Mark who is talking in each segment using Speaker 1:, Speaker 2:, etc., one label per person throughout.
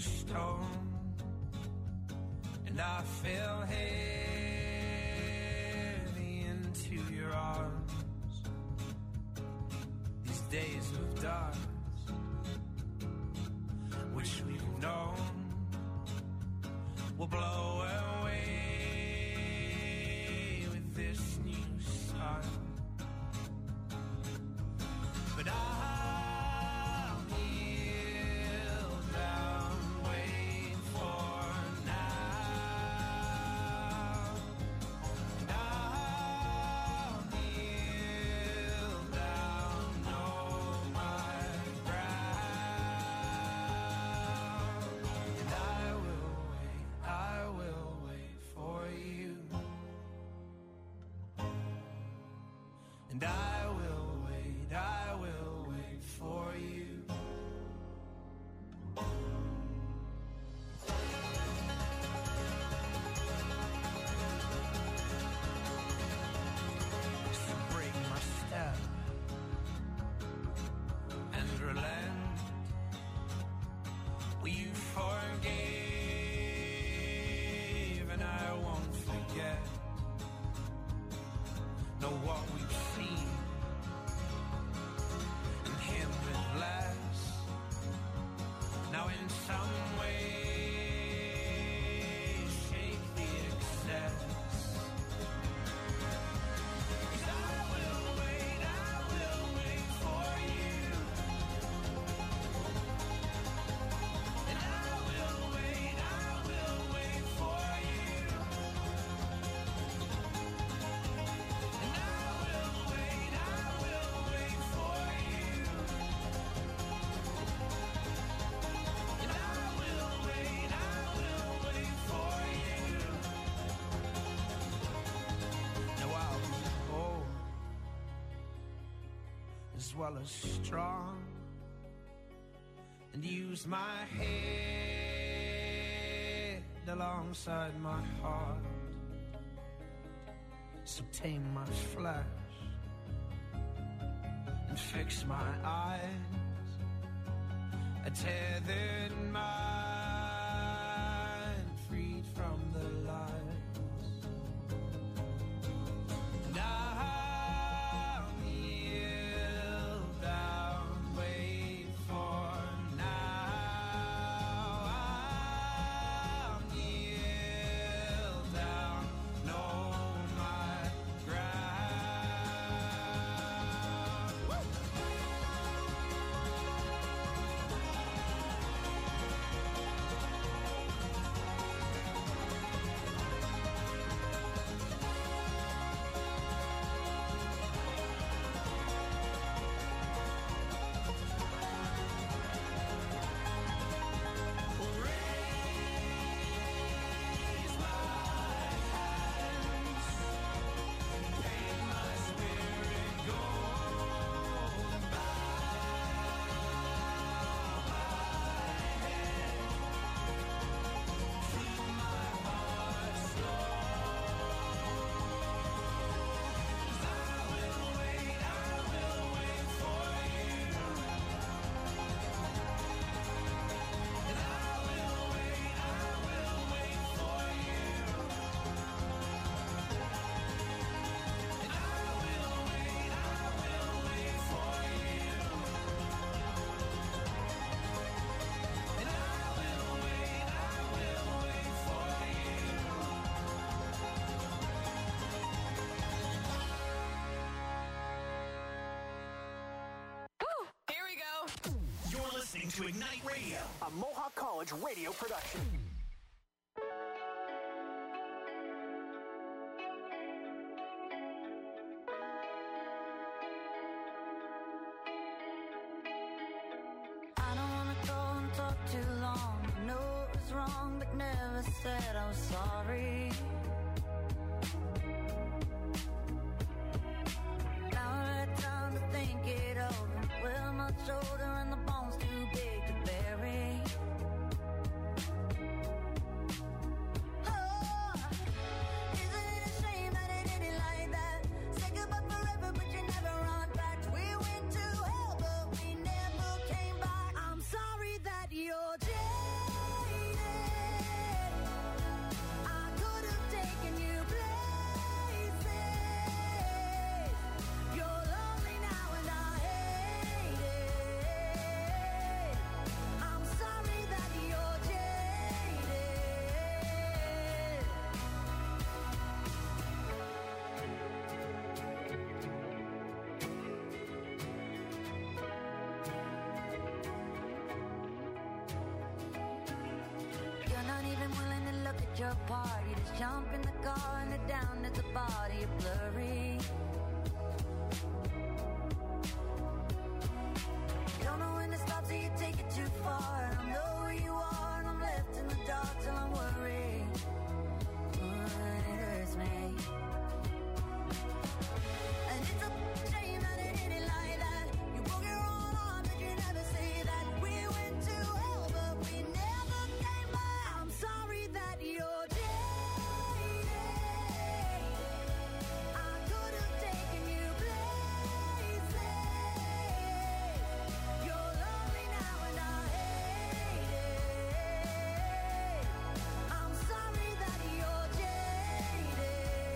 Speaker 1: stone, and I fell heavy into your arms. These days of dust, which we've known, will blow away with this new sun. But I'll kneel down, wait for now. And I'll kneel down, know my ground. And I will wait for you. And I will wait for you. So break my step and relent. Well, you forgave and I won't forget. Know what we've seen, him with less. Now in some way, shake the excess. 'Cause I will wait for you. And I will wait for you. And I will wait for you. And I will wait for you. Now I'll be bold as well as strong, and use my head alongside my heart. So tame my flesh and fix my eyes, a tethered mind freed from the lies. And I'll kneel down, wait for now. I'll kneel down, know my ground. Woo! Raise my hands, paint my spirit gold, bow my head, keep my heart slow. 'Cause I will wait for you. And I will wait for you. And I will wait for you. And I will wait for you.
Speaker 2: Here we go.
Speaker 3: You're listening to Ignite Radio,
Speaker 4: A Mohawk College radio production.
Speaker 5: I don't wanna go and talk too long. I know it was wrong, but never said I was sorry. Now I had time to think it over. Well, my shoulder and the bones too big to bury. Oh, isn't it a shame that it ended like that? Say goodbye forever, but you never run back. We went to hell, but we never came back. I'm sorry that you're jealous. picture apart. You just jump in the car and they're down at the body, you're blurry. Don't know when to stop till you take it too far. I don't know where you are and I'm left in the dark till I'm worried. It hurts me. And it's a shame that it ended like that. You broke your own arm, but you never say that. We went to hell, but we never came back. I'm sorry that you're jaded. I could have taken you places. You're lonely now and I hate it. I'm sorry that you're jaded.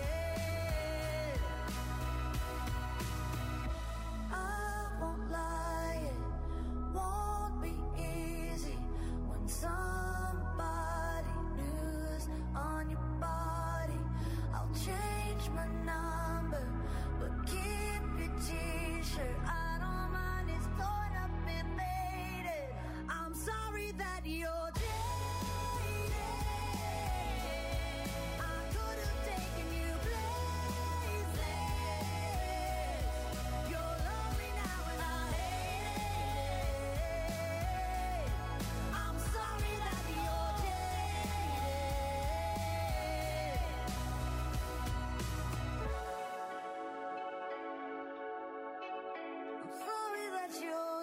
Speaker 5: I won't lie, it won't be easy when somebody new's on your body. I'll change my number, but keep your t-shirt. I don't mind, it's torn up and faded. I'm sorry that you're jaded. I could have taken you places. You're lonely now and I hate it. I'm sorry that you're jaded. I'm sorry that you're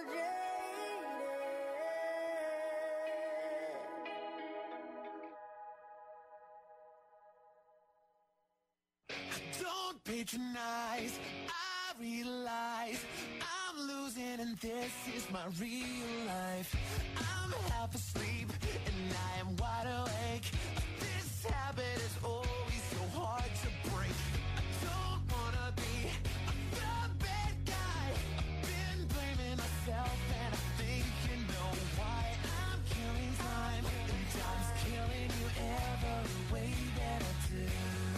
Speaker 5: jaded.
Speaker 1: Don't patronize, I realize I'm losing and this is my real life. I'm half asleep and I am wide awake. This habit is always so hard to break. I don't wanna be the bad guy. I've been blaming myself and I think you know why. I'm killing time and time's killing you every way that I do.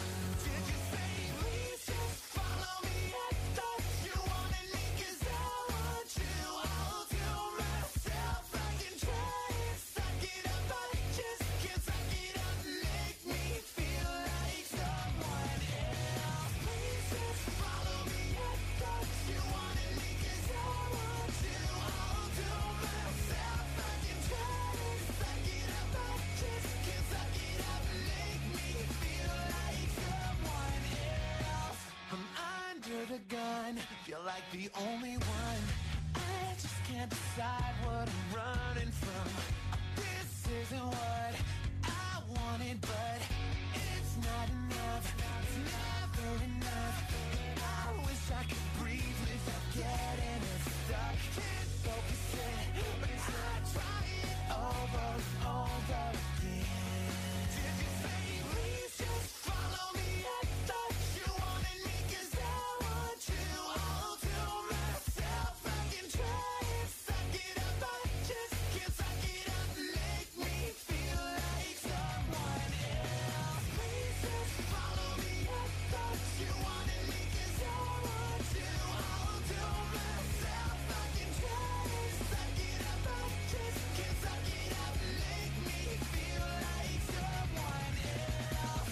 Speaker 1: Did you say please just follow me? I thought you wanted me 'cause I want you. I'll do myself. I can try and suck it up. I just can't suck it up. Make me feel like someone else. Please just follow me. I thought you wanted me 'cause I want you. I'll do myself. I can try and suck it up. I just can't suck it up. Make me feel like someone else. I'm under the gun, feel like the only one. I just can't decide what I'm running from. This isn't what I wanted, but it's not enough. It's never enough. I wish I could breathe without getting it stuck. Can't focus it, but I try it over and over again. Did you say please just follow me? I thought you wanted me 'cause I want you. I'll do myself. I can try and suck it up. I just can't suck it up. Make me feel like someone else. Please just follow me. I thought you wanted me 'cause I want you. I'll do myself. I can try and suck it up. I just can't suck it up. Make me feel like someone else.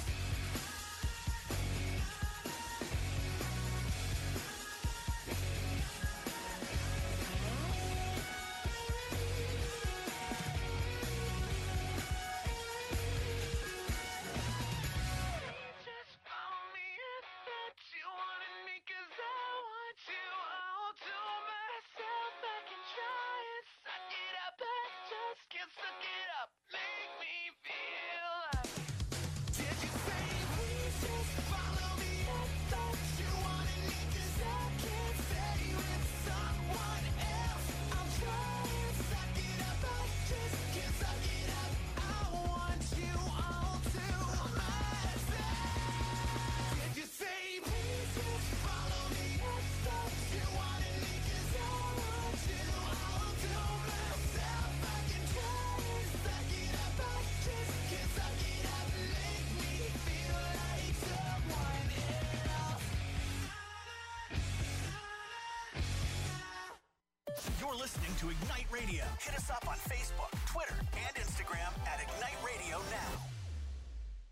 Speaker 1: Just follow me. I thought you wanted me 'cause I want you. I'll do myself. I can try and suck it up. I just can't suck it up. Make me feel like. Did you say please just follow me? I thought you wanted me 'cause I can't stay with someone else. I'll try and suck it up. I just can't suck it up. I want you. I'll do myself. Did you say please just follow me? I thought you wanted me 'cause I want you. I'll do myself. I can try and suck it up. I just can't suck it up. Make me feel like someone else.
Speaker 3: You're listening to Ignite Radio. Hit us up on Facebook, Twitter, and Instagram at Ignite Radio Now.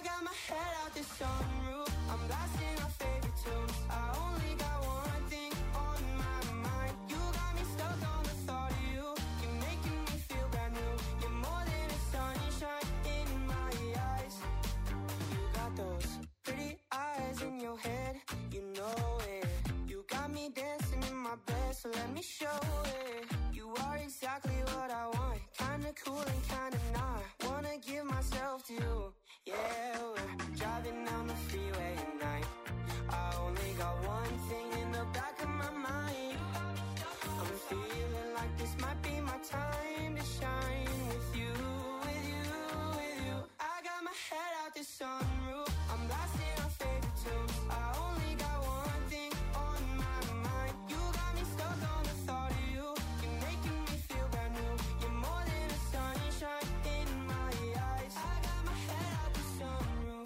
Speaker 2: I got my head out the sunroof, I'm blasting our favorite tunes. I only got one thing on my mind. You got me stuck on the thought of you. You're making me feel brand new. You're more than a sunshine in my eyes. You got those pretty eyes in your head, you know it. You got me dancing in my bed, so let me show it. You are exactly what I want, kinda cool and kinda not. Wanna give myself to you. Yeah, we're driving down the freeway at night. I only got one thing in the back of my mind. I'm feeling like this might be my time to shine with you, with you, with you. I got my head out the sunroof, I'm blasting our favorite tunes. I only got one thing on my mind. You got me stuck on the thought of you. You're making me feel brand new. You're more than a sunshine in my eyes. I got my head out the sunroof.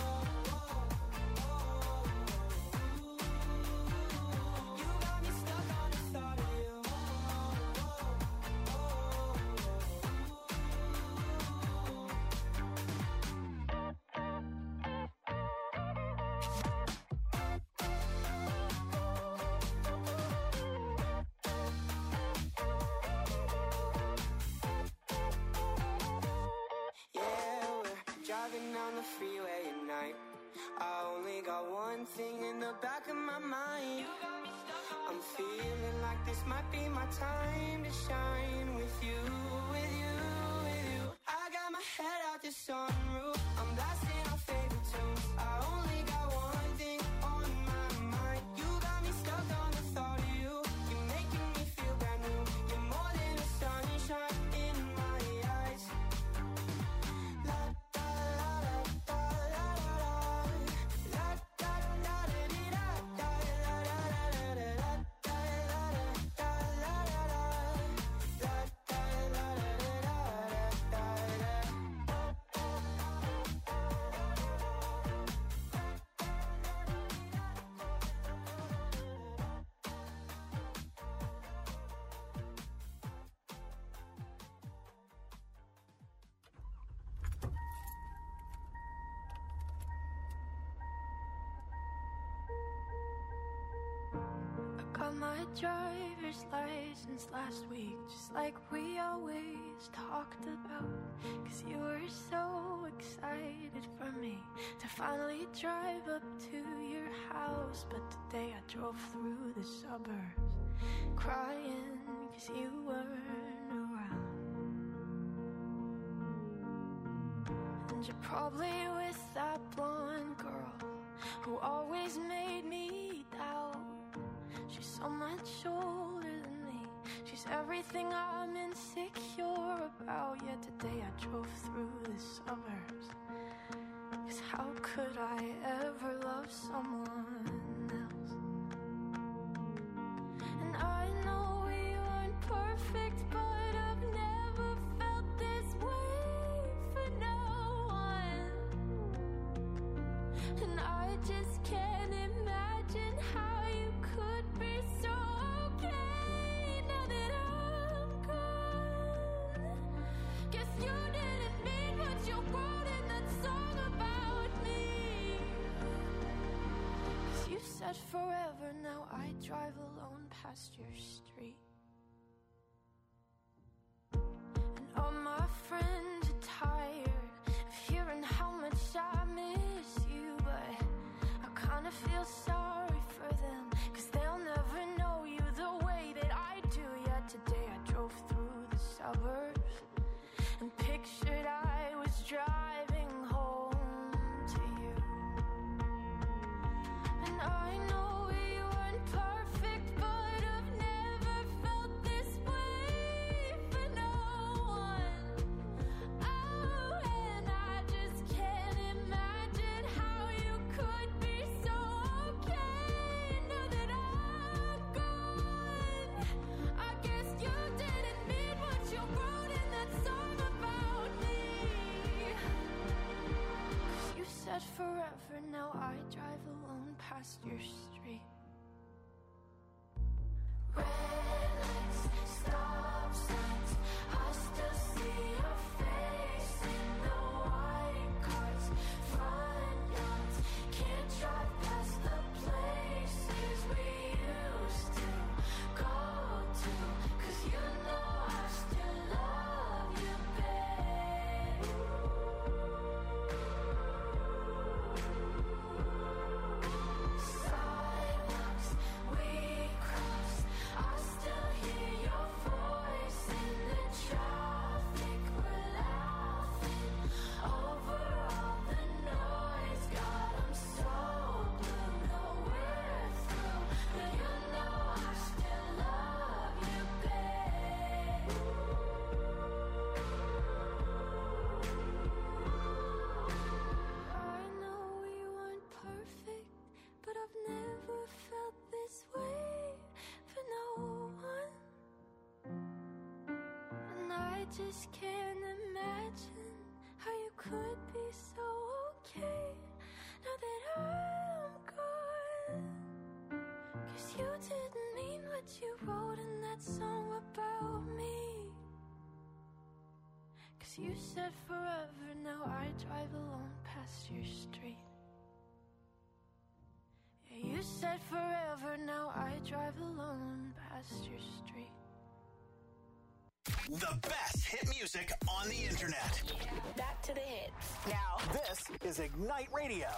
Speaker 2: You got me stuck on the thought of you. Yeah, we're driving down the freeway at night. I only got one thing in the back of my mind. I'm feeling like this might be my time to shine with you, with you, with you. I got my head out the sunroof, I'm blasting our favorite tunes. I only got one thing on my mind. You got me stuck on the thought of you. You're making me feel brand new. You're more than a sunshine in my eyes. La da la da la la la. La da da da dee da da la la la la. La da la da la la la. La da la da da da.
Speaker 6: I got my driver's license last week, just like we always talked about. 'Cause you were so excited for me to finally drive up to your house. But today I drove through the suburbs crying 'cause you weren't around. And you're probably with that blonde girl who always made me doubt. She's so much older than me. She's everything I'm insecure about. Yet today I drove through the suburbs. 'Cause how could I ever love someone else? And I know we weren't perfect, but I've never felt this way for no one. And I just can't imagine how you could be so okay now that I'm gone. Guess you didn't mean what you wrote in that song about me. 'Cause you said forever, now I drive alone past your street. And all my friends are tired of hearing how much I miss you. But I kinda feel sorry for them, 'cause they'll never know you the way that I do. Yet today I drove through the suburbs and pictured I was driving home to you. And I know we weren't perfect, but I've never felt this way for no one. Oh, and I just can't imagine how you could be so okay now that I'm gone. I guess you didn't mean what you wrote in that song about me. 'Cause you said forever, now I drive alone past your street. Red lights, stop signs, I still see your face in the white cars. I just can't imagine how you could be so okay now that I'm gone. 'Cause you didn't mean what you wrote in that song about me. 'Cause you said forever, now I drive alone past your street. Yeah, you said forever, now I drive alone past your street.
Speaker 3: The best hit music on the internet.
Speaker 7: Back to the hits.
Speaker 4: Now, this is Ignite Radio.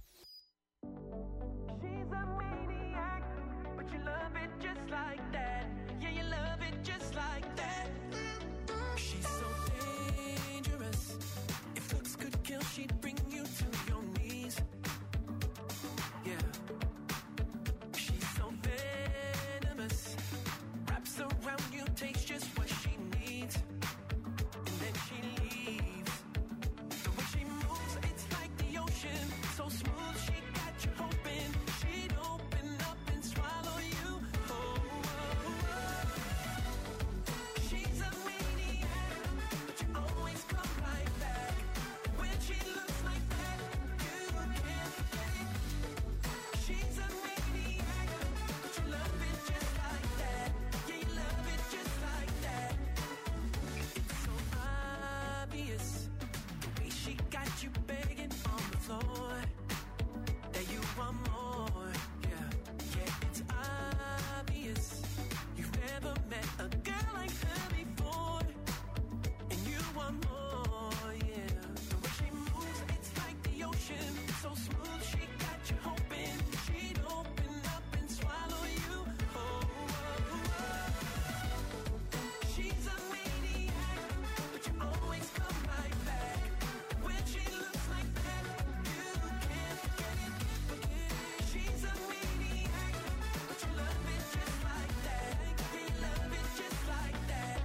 Speaker 2: She's a maniac, but you love it just like that. Yeah, you love it just like that.
Speaker 1: She's so dangerous. If looks could kill, she'd bring you to your knees. Yeah. She's so venomous. Wraps around you, takes just what she needs. And then she leaves. The way she moves, it's like the ocean. So smooth, she got you hoping she'd open up and swallow you. Oh, oh, oh. She's a maniac, but you always come right back. When she looks like that, you can't forget it. She's a maniac, but you love it just like that. Yeah, you love it just like that. It's so obvious, the way she got you begging on the floor, that you want more. Yeah, yeah, it's obvious. You've never met a girl like her before, and you want more. Yeah, the way she moves, it's like the ocean. So smooth, she got you hoping she'd open up and swallow you. Oh, oh, oh. She's a maniac, but you always come right back. When she looks like that, you can't forget it. She's a maniac, but you love it just like that. Yeah, you love it just like that.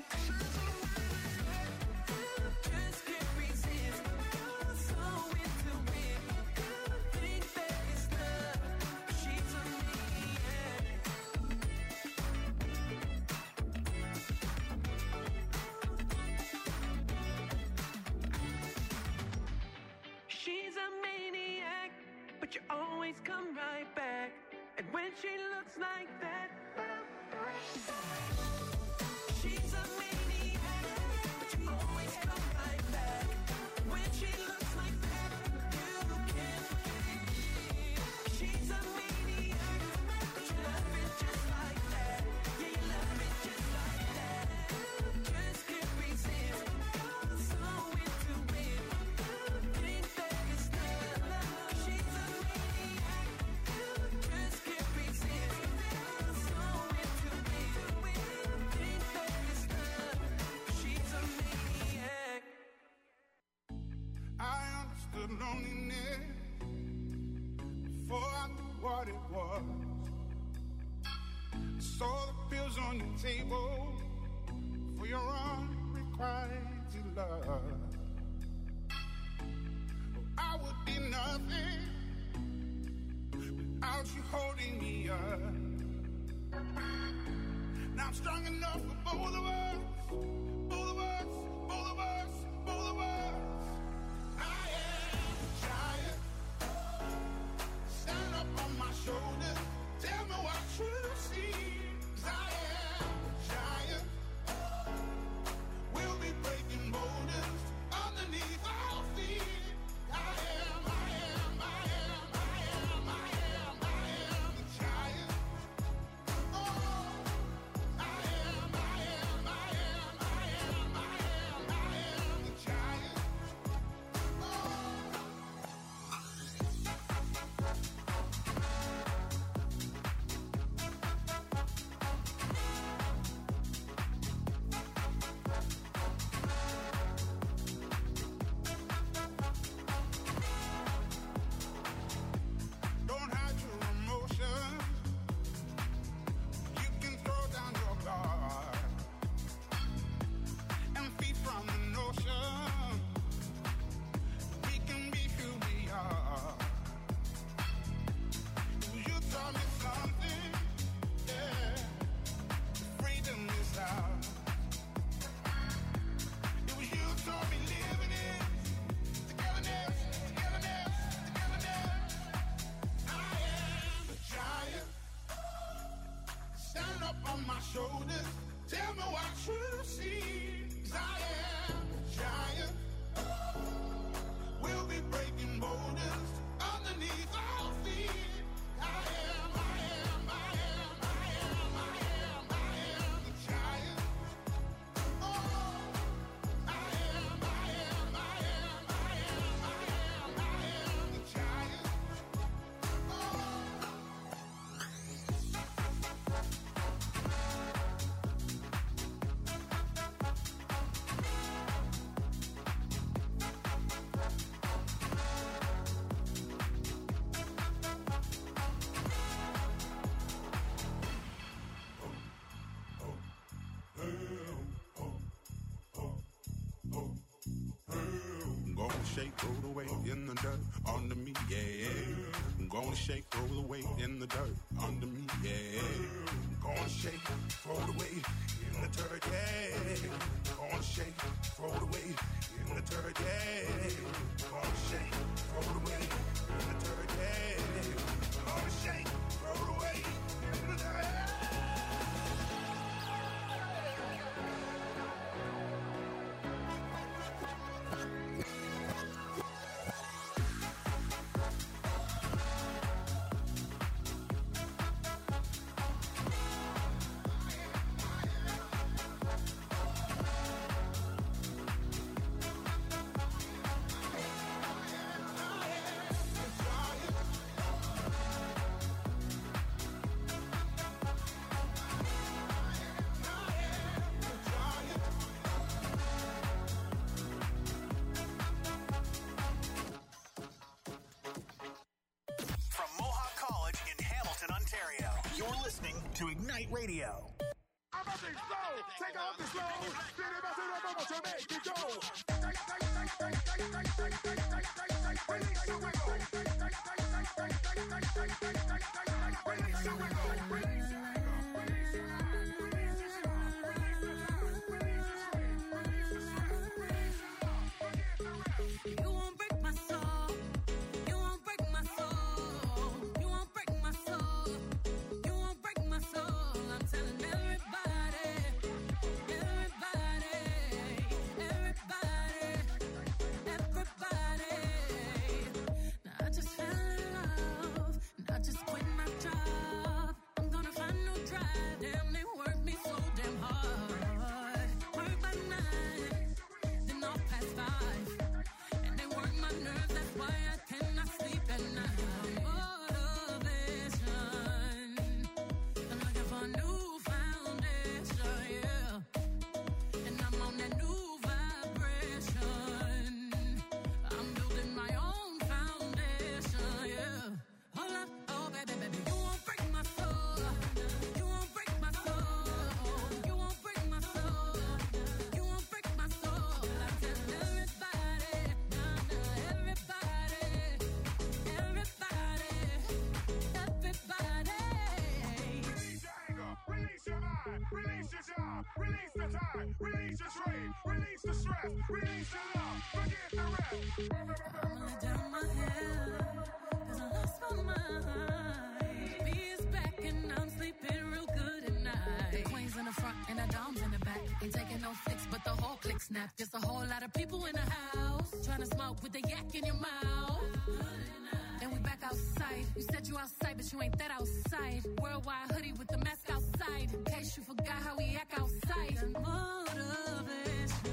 Speaker 1: Just can't resist. You're so into it. Think that it's love. She's a maniac. She's a maniac, but you always come right back. And when she looks like that, she's a maniac, but you always come right back. When she looks like that, you can't forget it. She's a maniac, but you love it just like that. Yeah, you love it just like that. Just can't resist. You're so into it. Think that it's love. She's a maniac. Just can't resist. You're so into it. Think that it's love. She's a maniac.
Speaker 8: I understood loneliness before I knew what it was. Saw the pills on your table for your unrequited love. I would be nothing without you holding me up. Now I'm strong enough for both of us, both of us, both of us, both of us. I am a giant. Stand up on my shoulders. Tell me what you see. 'Cause I am a giant. We'll be breaking boulders underneath our feet. I am a giant. Oh, I am shake, roll the weight in the dirt under me, yeah. I'm gonna shake, roll the weight in the dirt under me, yeah. I'm gonna shake, roll the weight in the dirt, yeah. I'm gonna shake, roll the weight in the dirt, yeah. I'm gonna shake, roll the weight in the dirt, yeah. I'm gonna shake, roll the weight in the dirt.
Speaker 3: From Mohawk College in Hamilton, Ontario, you're listening to Ignite Radio.
Speaker 8: Take off the slow. Make it go.
Speaker 6: You won't break my soul. You won't break my soul. You won't break my soul. You won't break my soul. I'm telling everybody, everybody, everybody, everybody. Now I just fell in love. And I just quit my job. I'm gonna find no drive. Damn, they work me so damn hard. Work by 9, then off past 5. And they work my nerves, that's why I cannot sleep at night. Motivation. I'm looking for a new foundation, yeah. And I'm on that new vibration. I'm building my own foundation, yeah. Hold up, oh baby, baby, you won't break my soul. You won't break my soul. You won't break my soul. You won't break my soul. I tell everybody, nah, nah, everybody, everybody, everybody.
Speaker 8: Release your anger, release your mind, release your job, release the time, release your trade, release the stress, release your love, forget the rest.
Speaker 6: I'm gonna down my head, 'cause I lost my mind. B is back and I'm sleeping real good at night. The queen's in the front and the dom's in the back. Ain't taking no flicks, but the whole click snap. Just a whole lot of people in the house, trying to smoke with the yak in your mouth. And we back outside. You said you outside, but you ain't that outside. Worldwide hoodie with the mask outside. In case you forgot how we act outside. Motivation.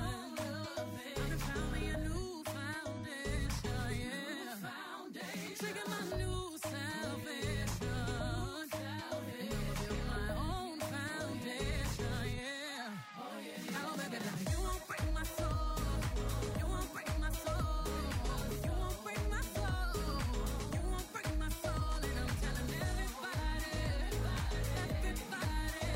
Speaker 6: I found me a new foundation, yeah. Trigger my new salvation. And I'ma build my own foundation, yeah. Oh, baby, baby, you won't break my soul. You won't break my soul. You won't break my soul. You won't break my soul. And I'm telling everybody, everybody,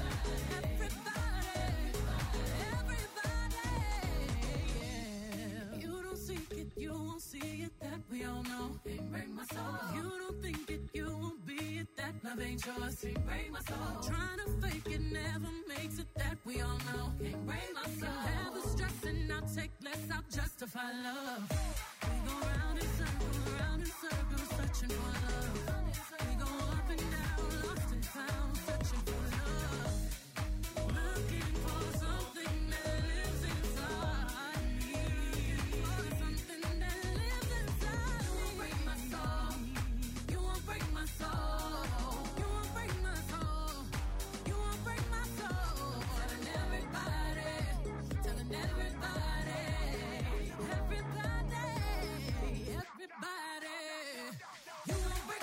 Speaker 6: everybody, yeah. You don't seek it, you won't see it, that we all know. Can't break my soul. You don't think it, you won't be it, that love ain't yours. Can't break my soul. Trying to fake it never makes it, that we all know. Can't break my soul. Never stressing, I'll take less, I'll justify love. We go round in circles, searching for love. We go up and down, lost and found, searching for love. Looking for something that lives inside me. For something that lives inside me. You won't break my soul. You won't break my soul. You won't break my soul. You won't break my soul. Telling everybody, telling everybody, everybody, everybody. You won't break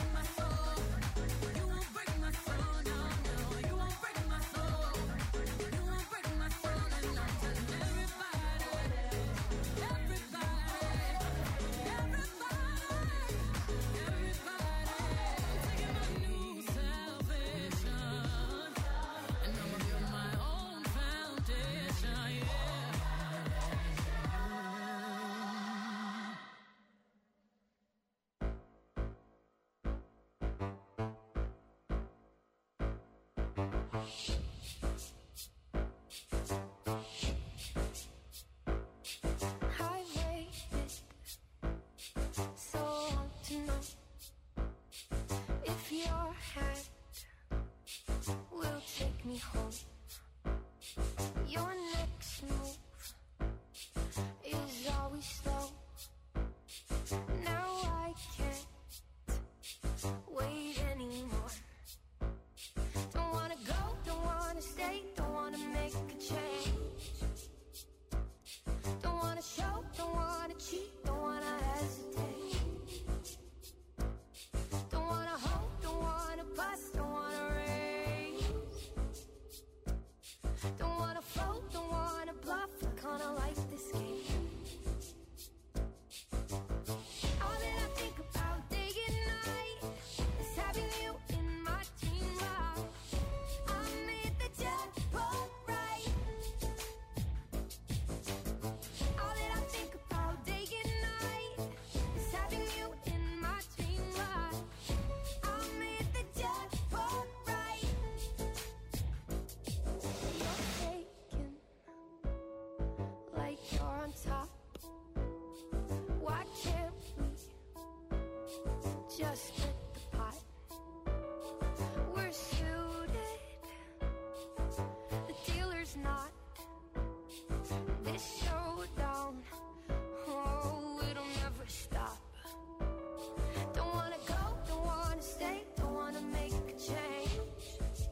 Speaker 6: wait anymore. Don't wanna go, don't wanna stay, don't wanna make a change. Don't wanna show, don't wanna cheat, don't wanna hesitate. Don't wanna hope, don't wanna bust, don't wanna raise. Don't wanna float, don't wanna bluff, I kinda like this game. All that I think about day and night is having you in my dream life. I made the jackpot right. All that I think about day and night is having you in my dream life. I made the jackpot right. You're taken like you're on top. Why can't we just split the pot? We're suited, the dealer's not. This showdown, oh, it'll never stop. Don't wanna go, don't wanna stay, don't wanna make a change.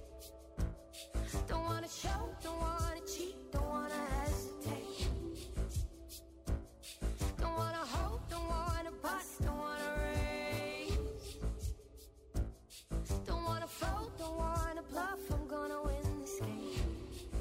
Speaker 6: Don't wanna show, don't wanna cheat, don't wanna hesitate. Don't wanna hope, don't wanna bust, don't wanna raise. Don't wanna float, don't wanna bluff, I'm gonna win this game.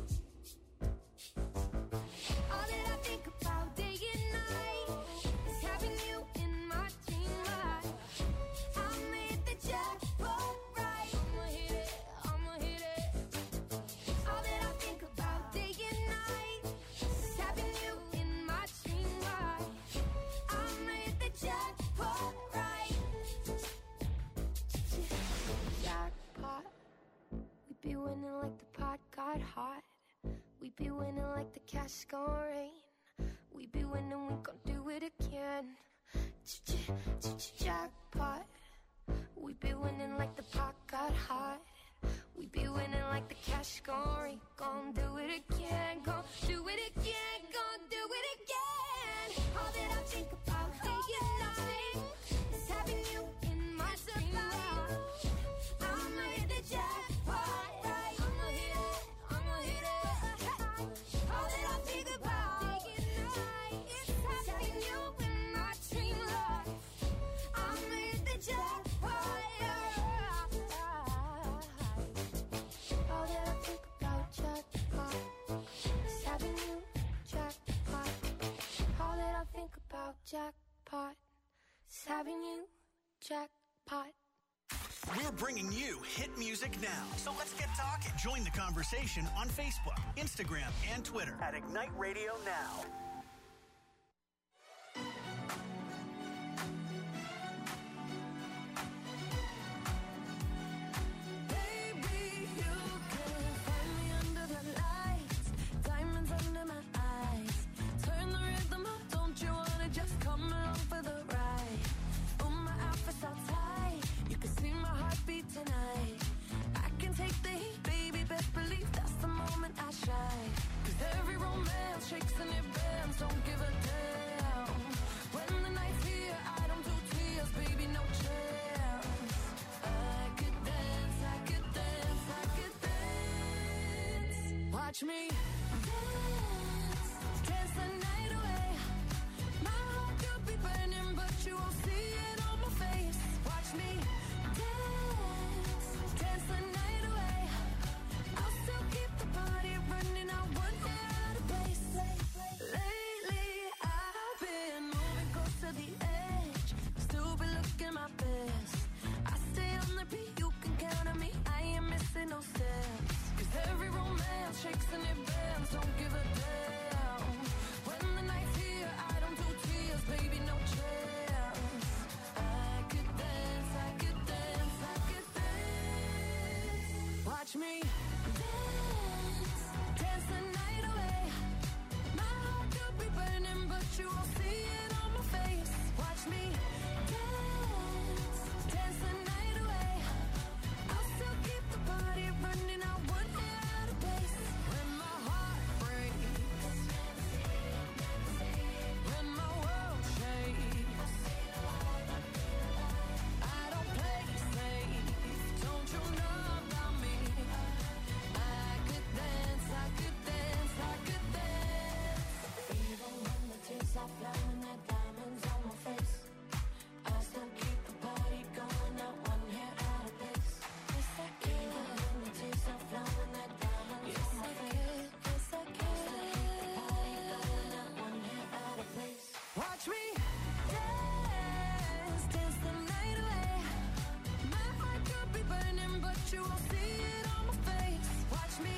Speaker 6: All that I think about day and night is having you in my dream life. I made the jackpot right. I'ma hit it, I'ma hit it. All that I think about day and night is having you in my dream life. I made the jackpot right. Jackpot. We be winning like the pot got hot. We be winning like the cash gon' rain. We be winning, we gon' do it again. Jackpot. We be winning like the pot got hot. We be winning like the cash gon' rain. Gon' do it again, gon' do it again, gon' do it again. All that I think about day and night is having you in my dream life. I made the jackpot right. I'ma hit it, I'ma hit it. All that I think about day and night is having you in my dream life. I made the jackpot right. All that I think about jackpot is having you jackpot. All that I think about jackpot is having you jackpot.
Speaker 3: We're bringing you hit music now. So let's get talking. Join the conversation on Facebook, Instagram, and Twitter
Speaker 4: At Ignite Radio Now.
Speaker 6: Baby, you can find me under the lights, diamonds under my eyes. Turn the rhythm up, don't you wanna just come along for the ride? Oh, my outfit's all tight, you can see my heartbeat tonight. I can take the heat, baby, best believe that's the moment I shine. 'Cause every romance shakes and it bends, don't give a damn. When the night's here, I don't do tears, baby, no chance. I could dance, I could dance, I could dance. Watch me dance, dance the night away. My heart could be burning, but you won't see it on my face. Watch me dance, dance the night away. I'll still keep the party running, I won't get out of place. Lately, I've been moving close to the edge, still be looking my best. I stay on the beat, you can count on me, I ain't missing no steps. 'Cause every romance shakes and it bends, don't give a damn. When the night's here, I don't do tears, baby, no chance. I could dance, I could dance, I could dance. Watch me dance, dance the night away. My heart could be burning, but you won't see it on my face. Watch me dance, dance the night away. I'll still keep the party running, I won't get out of place. When my heart breaks, when my world shakes, I don't play but you won't see it on my face. Watch me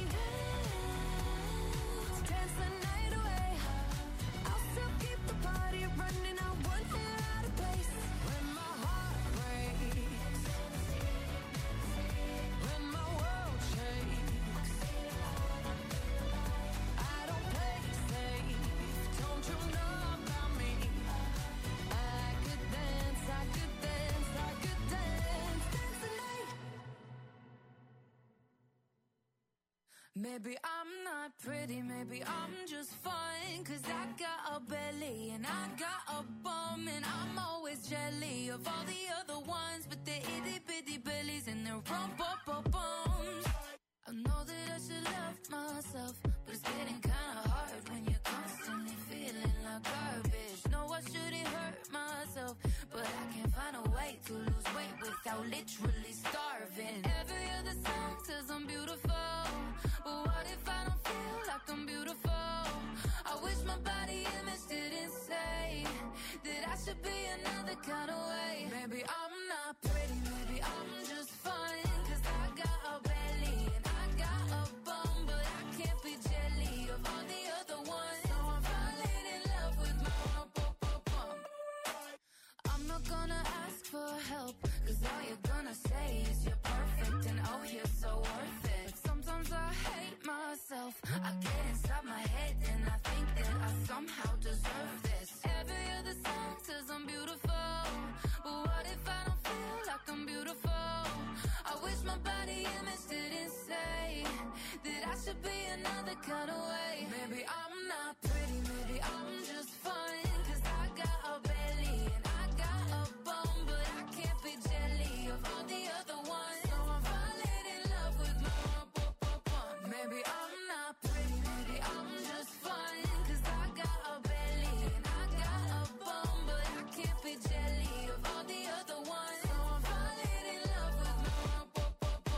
Speaker 6: dance the night away. I'll still keep the party running. I won't get out of place. When my heart breaks, when my world shakes, I don't play safe. Don't you know about me? I could dance, I could dance, I could dance, dance the night. Maybe I'm not pretty, maybe I'm just fine. 'Cause I got a belly and I got a bum, and I'm always jelly of all the other ones with their itty bitty bellies and their rump-up-up-bums. I know that I should love myself, but it's getting kinda hard when you're constantly feeling like garbage. No, I shouldn't hurt myself, but I can't find a way to lose weight without literally starving. Every other song says I'm beautiful, but what if I don't feel like I'm beautiful? I wish my body image didn't say that I should be another kind of way. Maybe I'm not pretty, maybe I'm just fine. 'Cause I got a belly and I got a bum, but I can't be jelly of all the other ones. So I'm falling in love with my bum. I'm not gonna ask for help, 'cause all you're gonna say is you're perfect and oh, you're so worth it. But sometimes I hate myself. I get inside my head and I think that I somehow deserve this. Every other song says I'm beautiful, but what if I don't feel like I'm beautiful? I wish my body image didn't say that I should be another kind of way. Maybe I'm not pretty, maybe I'm just fine. 'Cause I got a belly and I got a bum, but I can't be jelly of all the other ones. So I'm falling in love with my bum. Maybe I'm not pretty, maybe I'm just fine. 'Cause I got a belly and I got a bum, but I can't be jelly of all the other ones. So I'm falling in love with my bum.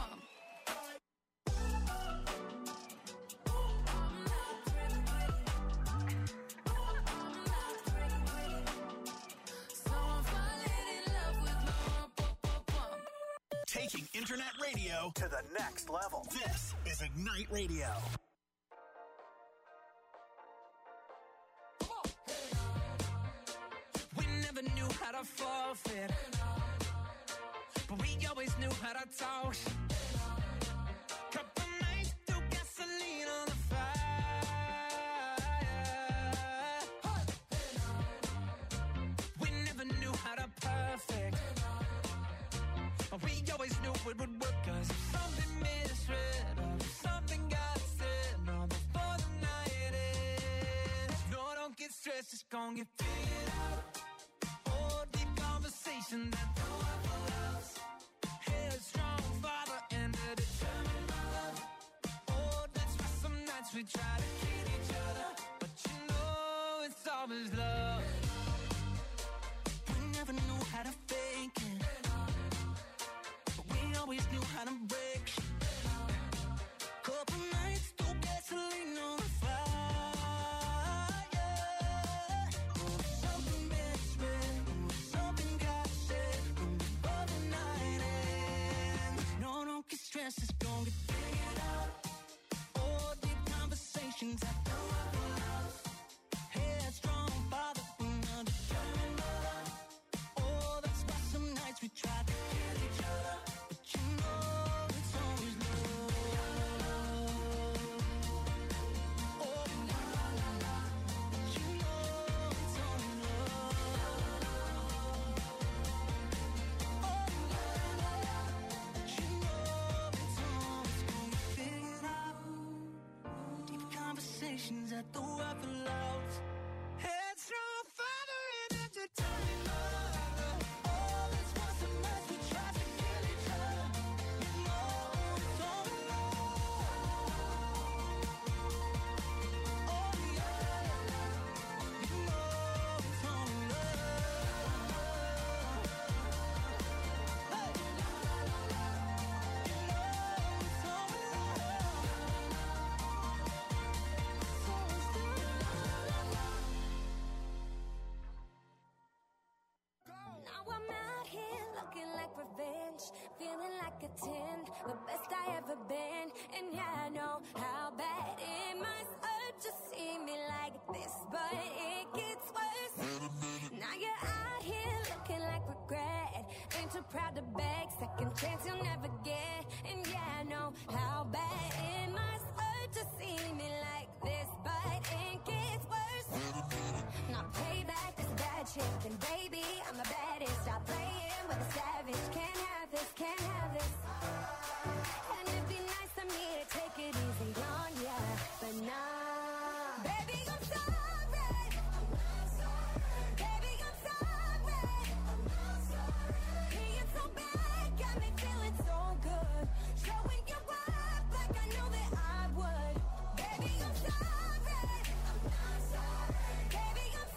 Speaker 6: I'm not pretty, I'm not pretty, so I'm falling in love with my bum.
Speaker 3: Taking internet radio
Speaker 4: To the next level.
Speaker 3: This is Ignite Radio.
Speaker 9: We never knew how to forfeit, but we always knew how to talk. Couple nights threw gasoline on the fire. We never knew how to perfect, but we always knew it would work. 'Cause if something misread or if something got said, no, before the night ends. No, don't get stressed, it's gonna get figured out. Oh, deep conversation that no one else. Headstrong father and a determined mother. Oh, that's why some nights we try to kid each other, but you know it's always love. We never knew how to fake it, but we always knew how to break shit. Couple nights threw gasoline on the fire. Oh, something misread, something got said before the night ends. No, don't get stressed, it's gonna get figured out. Oh, deep conversations that no one else. Headstrong father and a determined mother. Oh, that's why some nights we try to kill each other, but you know it's always love. Oh, la la la la, but you know it's always love. Oh, la la la, but you know it's always gonna get figured out. Deep conversations at the weapon loves. Headstrong father and a determined mother. Oh, that's why some nights we try to kill each other. You know it's always love. Oh, yeah, you know it's always love. Hey, la la la la, you know it's always
Speaker 6: Now I'm out here looking like revenge, feeling like a 10. the best I ever been. And yeah, I know how bad it must hurt to see me like this, but it gets worse. Now you're out here looking like regret. Ain't too proud to beg, second chance you'll never get. And yeah, I know how bad it must hurt to see me like this, but it gets worse. Now payback is bad shit, and baby, I'm the baddest. Stop playing with a savage. Can't have this, can't have this. And it'd be nice of me to take it easy on ya, but nah. Baby, I'm sorry. Baby, I'm sorry. Being so bad got me feeling so good. Showing you up like I know that I would. Baby, I'm sorry. Baby, I'm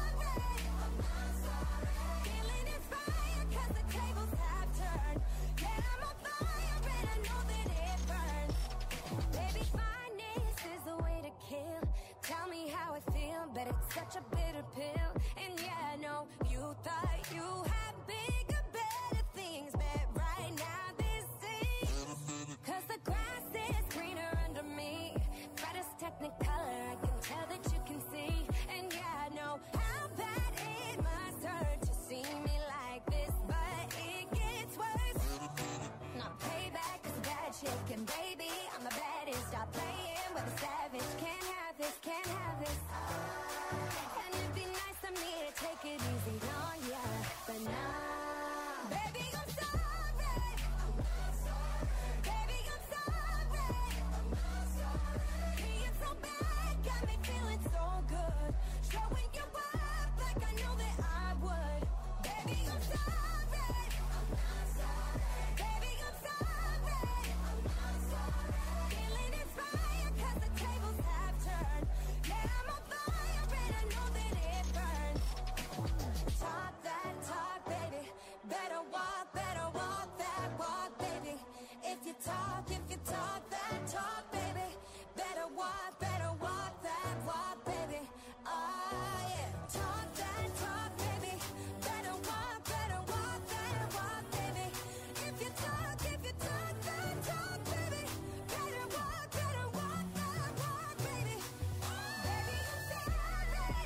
Speaker 6: sorry. Feeling inspired 'cause the tables have turned. Yeah, I'm on fire and I know that it burns. Baby, fineness is the way to kill. Tell me how I feel, but it's such a bitter pill. And yeah, I know you thought you had bigger, better things, but right now this is 'cause the grass is greener under me. Brightest technicolor, I can tell that you can see. And yeah, I know how bad it must hurt to see me like this, but it gets worse. Not payback is bad shit, and baby, I'm the baddest. Stop playing with a savage. Can't have this, can't have this. And it'd be nice of me to take it easy on ya, but nah. Baby, I'm sorry. Baby, I'm sorry. Being so bad got me feeling so good. Showing you up like I know that I would. Baby, I'm sorry. Baby, I'm sorry. Feeling inspired 'cause the tables have turned. Yeah, I'm on fire and I know that it burns. Talk that talk, baby. Better walk that walk, baby. If you talk that talk, baby. Better walk that walk, baby. Oh yeah. Talk that talk, baby. Better walk that walk, baby. If you talk that talk, baby. Better walk that walk, baby. Baby, I'm sorry.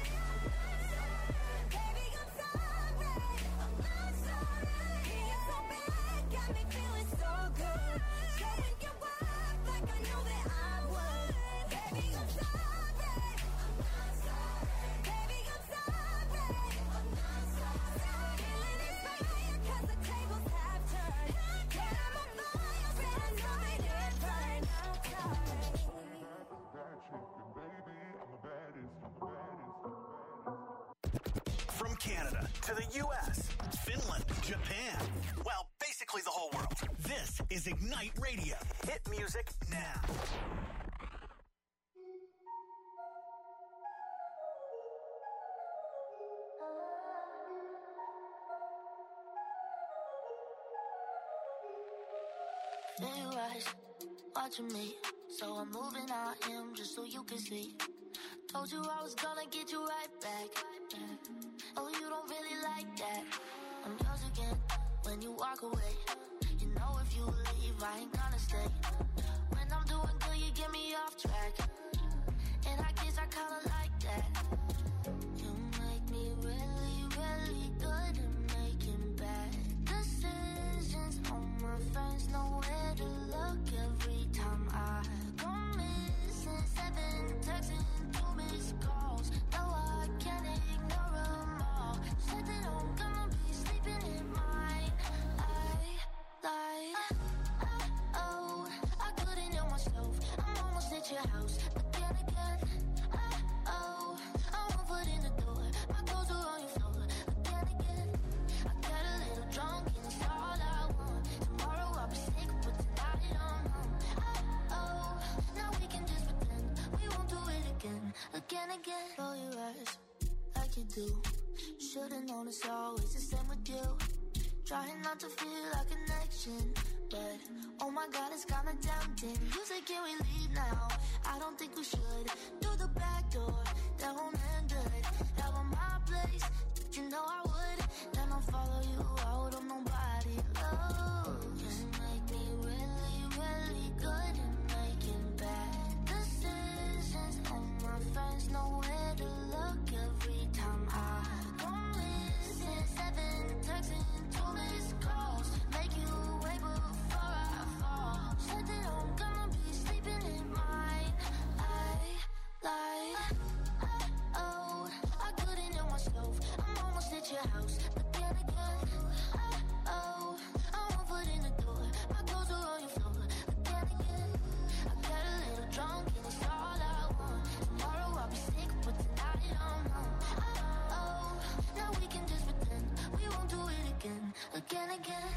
Speaker 6: Baby, I'm sorry. Being so bad got me feeling so good. Showing you up like I know that I would. Baby, I'm sorry. Baby, I'm sorry. Feeling inspired 'cause the tables have turned. Yeah, I'm on fire and I know that it burns. I'm sorry.
Speaker 3: From Canada to the U.S., Finland, Japan, well, basically the whole world. This is Ignite Radio. Hit music now.
Speaker 10: There you rise, watching me. So I'm moving out him just so you can see. Told you I was gonna get you right back. Oh, you don't really like that. I'm yours again when you walk away. You know if you leave, I ain't gonna stay. When I'm doing good, you get me off track. And I guess I kinda like that. You make me really, really good at making bad decisions. All my friends know where to look every time I go missing. 7 texts and 2 missed calls. No, I can't ignore them all. Said that I'm gonna be sleeping in mine. I lied. Oh, I couldn't help myself. I'm almost at your house. Again. Oh, I won't put in the door. My clothes are on your floor. Again. I got a little drunk and it's all I want. Tomorrow I'll be sick, but tonight I'm home. Oh, now we can just pretend we won't do it again. Roll your eyes like you do. Should've known it's always the same with you. Trying not to feel a connection, but oh my God, it's kinda tempting. You say, can we leave now? I don't think we should. Through the back door, that won't end good. Have on my place, you know I would. Then I'll follow you out on nobody. Oh, you make me really, house. But then again, oh, I won't put in the door. My clothes are on your floor. But then again, I get a little drunk and it's all I want. Tomorrow I'll be sick, but tonight I'm home. Oh, now we can just pretend we won't do it again. Again.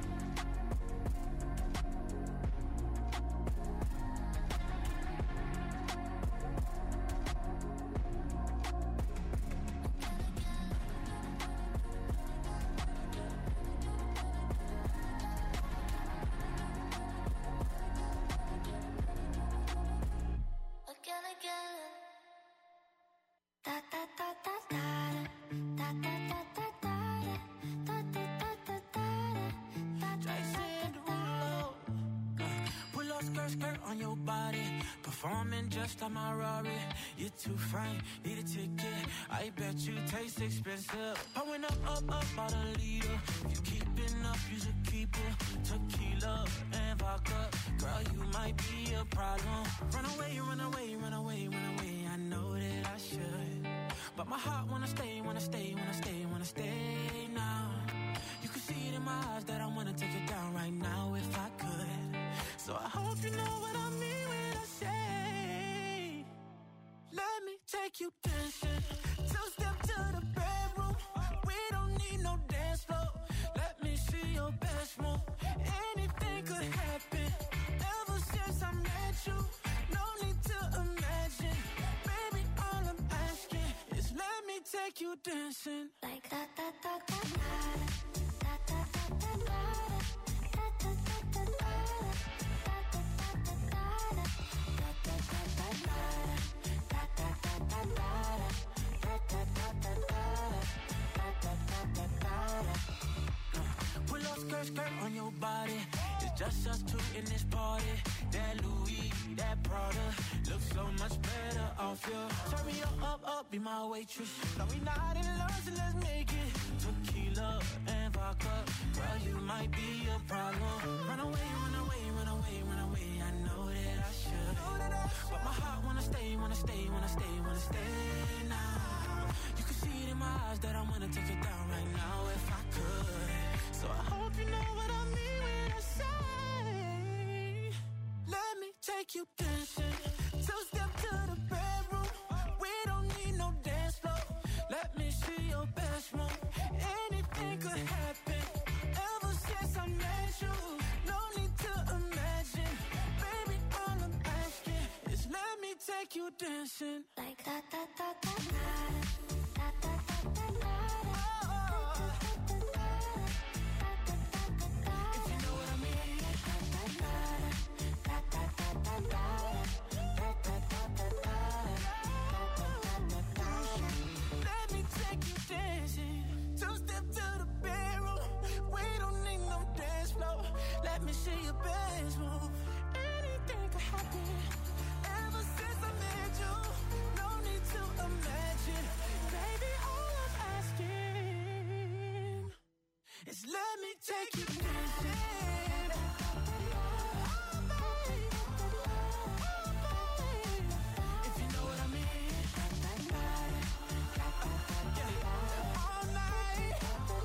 Speaker 9: Skirt on your body, performing just like my Rari. You're too fine, need a ticket. I bet you taste expensive. Pouring up about a liter. If you keeping up, you should keep it. Tequila and vodka, girl, you might be a problem. Run away. I know that I should, but my heart wanna stay now. You can see it in my eyes that I wanna take it down right now if I could. So I hope you know what I mean when I say, let me take you dancing. Two-step to the bedroom. We don't need no dance floor. Let me see your best move. Anything could happen. Ever since I met you, no need to imagine. Baby, all I'm asking is let me take you dancing.
Speaker 10: Like da da da da da da da da da.
Speaker 9: Pull up skirt on your body. It's just us two in this party. That Louis, that Prada looks so much better off you. Turn me up, be my waitress. No, we not in love, so let's make it. Tequila and vodka, girl, you might be a problem. Run away. I know that I should, but my heart wanna stay now. You can see it in my eyes that I wanna take it down right now if I could. So I hope you know what I mean when I say, let me take you dancing. Two-step to the bedroom. We don't need no dance floor. Let me see your best move. Anything could happen. Ever since I met you, no need to imagine. Baby, all I'm asking is let me take you dancing.
Speaker 10: Like da da da da da da da da da.
Speaker 9: If you know what I mean. Let me take you dancing. Two-step to the bedroom. We don't need no dance floor. Let me see your best move. Anything could happen. Ever since I met you, no need to imagine. Baby, all I'm asking is let me take you dancing. If you know what I mean. All night.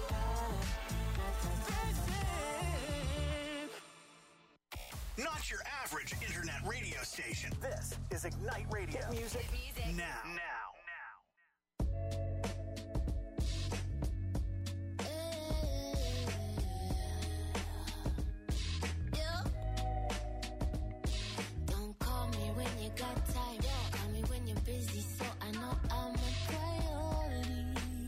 Speaker 9: Dancing.
Speaker 3: Not your average internet radio station.
Speaker 4: This is Ignite Radio.
Speaker 3: Hit music now.
Speaker 10: Don't call me when you got time. Call me when you're busy, so I know I'm a priority.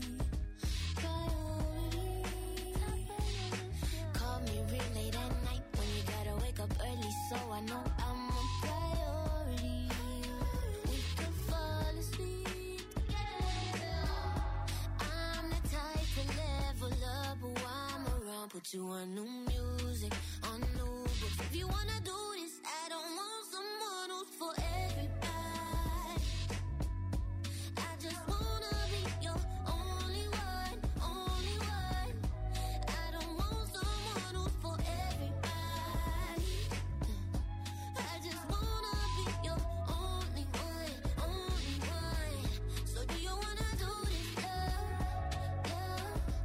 Speaker 10: Call me real late at night when you gotta wake up early, so I know I'm a priority. We could fall asleep together. I'm the type to level up while I'm around. Put you on new music, on new books. If you wanna do this, I don't want someone who's for everybody. I just wanna be your only one, only one. I don't want someone who's for everybody. I just wanna be your only one, only one. So do you wanna do this, yeah, yeah?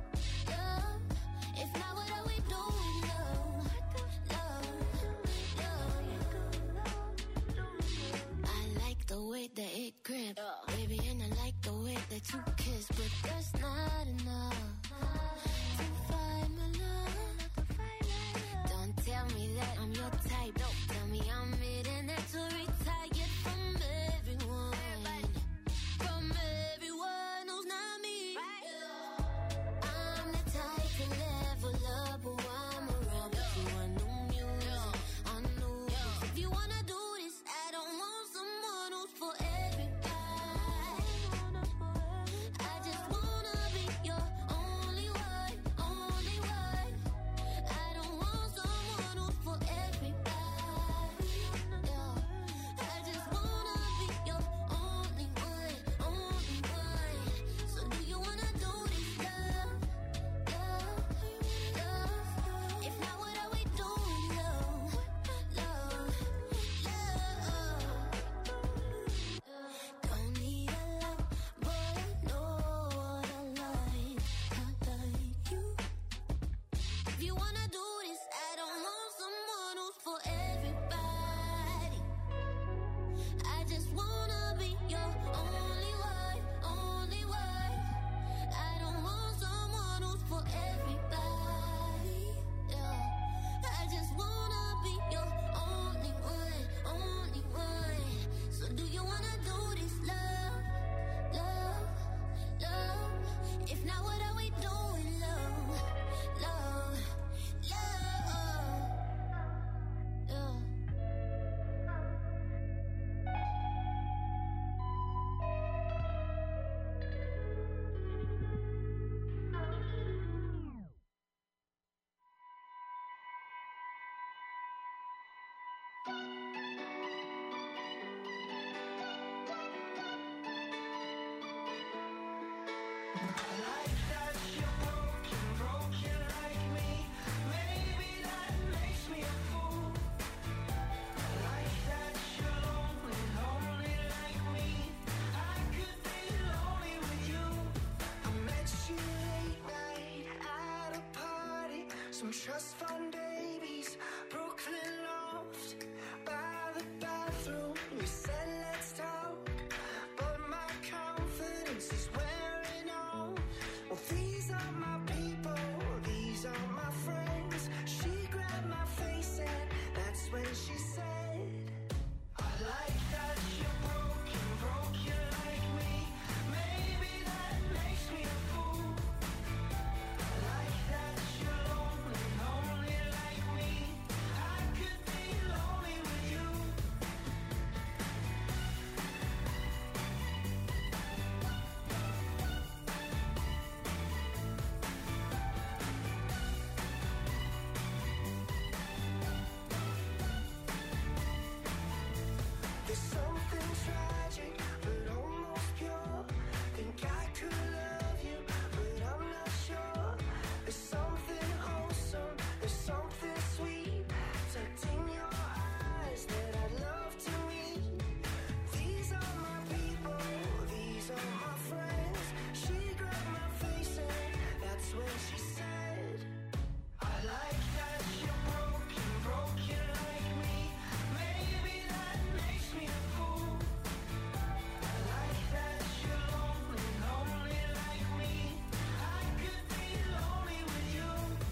Speaker 2: Some trust fund babies, Brooklyn loft, by the bathroom. We said let's talk, but my confidence is wearing off. Well, these are my people, these are my friends. She grabbed my face and that's when she said, I like that you're broken, broken like me. Maybe that makes me a fool. I like that you're lonely, lonely like me. I could be lonely with you. There's something tragic, but almost pure. Think I could love you, but I'm not sure. There's something wholesome, there's something sweet tucked in your eyes that I'd love to meet. These are my people, these are my friends. She grabbed my face and that's when she said, I like that you're broken, broken like me. Maybe that makes me a fool. I like that you're lonely, lonely like me. I could be lonely with you.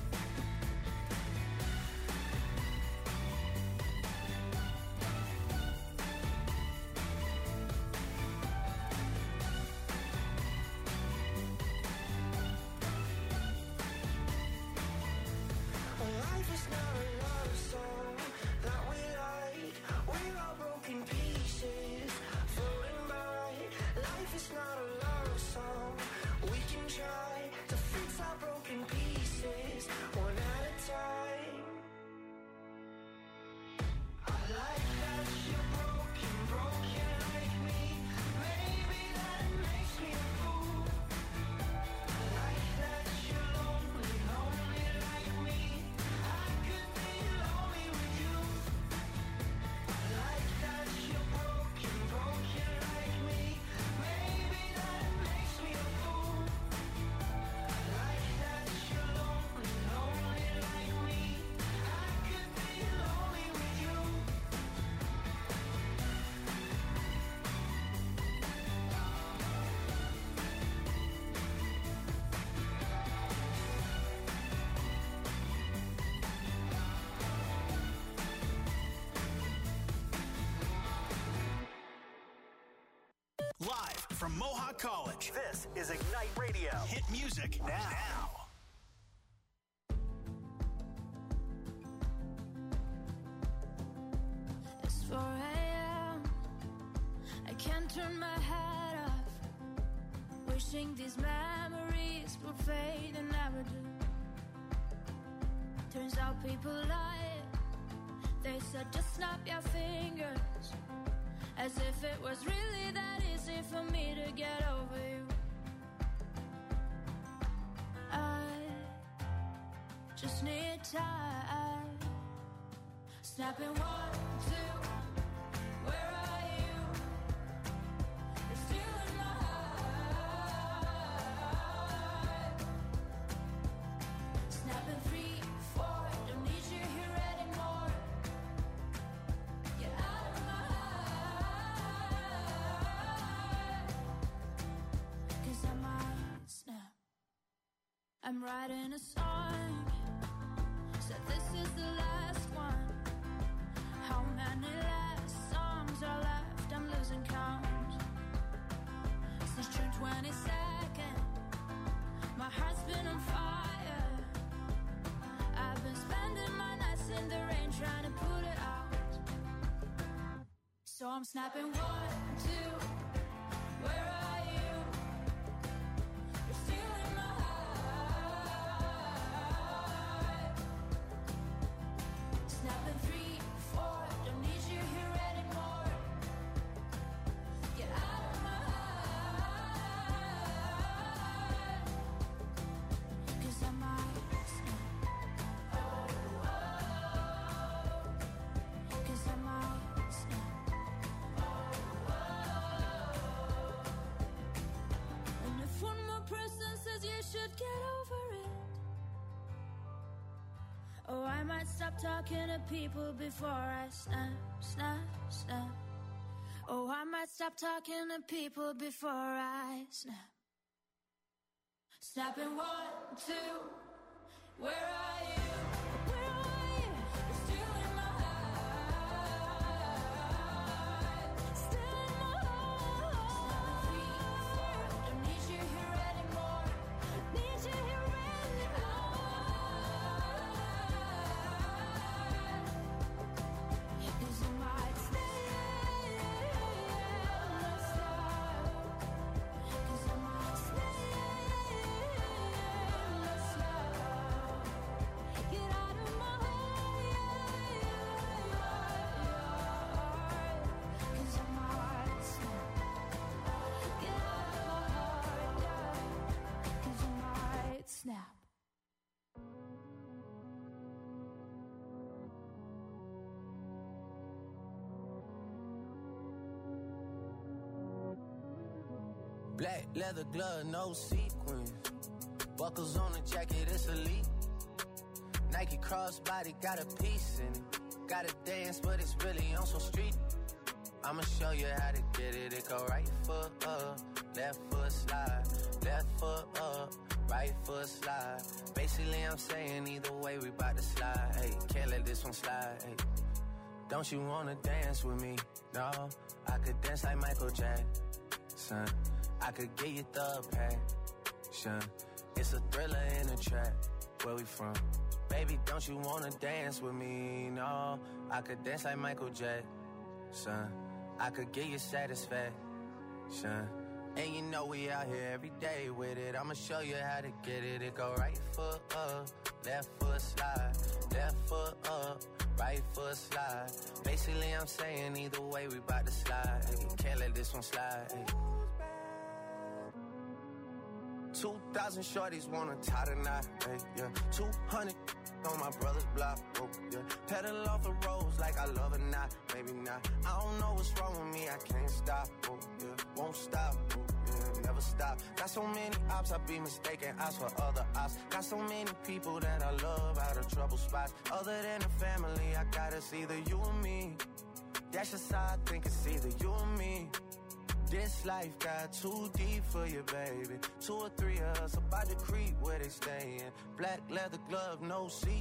Speaker 2: Life is not a love song that we like. We're all broken pieces floating by. Life is not a love song. We can try to fix our broken pieces one at a time. I like that you're broken, broken like me. Maybe that makes me a fool. I like that you're lonely, lonely like me. I could be lonely with you. I like that you're broken, broken like me. Maybe that makes me a fool. I like that you're lonely, lonely like me. I could be lonely with you.
Speaker 3: Live from Mohawk College, this is Ignite Radio. Hit music now.
Speaker 6: It's 4 a.m. I can't turn my head off. Wishing these memories would fade and never do. Turns out people lie. They said just snap your fingers. As if it was really that easy for me to get over you. I just need time. Snapping 1, 2. Where are you? You're still in my heart. Snapping 3, 4. Don't need you here anymore. You're out of my heart. 'Cause I might snap. I'm writing a song. Said this is the last one. How many last songs are left? I'm losing count. Since June 22nd, my heart's been on fire. I've been spending my nights in the rain trying to put it out. So I'm snapping 1, 2. Where are you? You're still in my heart. Snapping 3, 4. Don't need talking to people before I snap, snap, snap. Oh, I might stop talking to people before I snap. Snapping 1, 2, where are you? Where are you? You're still in my heart. Still in my heart. 3, 4, don't need you here anymore. Need you here anymore. 'Cause I might stay, let's stop. 'Cause I might stay, let's stop. Get out of my heart, 'cause I might snap. Get out of my heart, 'cause I might snap.
Speaker 11: Black leather glove, no sequins. Buckles on the jacket, it's elite. Nike crossbody, got a piece in it. Gotta dance, but it's really on some street. I'ma show you how to get it. It go right foot up, left foot slide. Left foot up, right foot slide. Basically, I'm saying either way, we bout to slide. Hey, can't let this one slide. Hey. Don't you wanna dance with me? No, I could dance like Michael Jackson. I could get you the passion. It's a thriller in a trap. Where we from? Baby, don't you wanna dance with me? No, I could dance like Michael Jackson. I could get you satisfaction. And you know we out here every day with it. I'ma show you how to get it. It go right foot up, left foot slide. Left foot up, right foot slide. Basically, I'm saying either way, we bout to slide. Hey, can't let this one slide. Hey. 2,000 shorties wanna tie the knot, hey, yeah. 200 on my brother's block, oh, yeah. Pedal off the roads like I love it, not, maybe not. I don't know what's wrong with me, I can't stop, oh, yeah. Won't stop, oh, yeah, never stop. Got so many ops, I be mistaken ops for other ops. Got so many people that I love out of trouble spots. Other than the family, I got it's either you or me. That's just how I think it's either you or me. This life got too deep for you, baby. 2 or 3 of us about to creep where they stayin'. Black leather glove, no seat.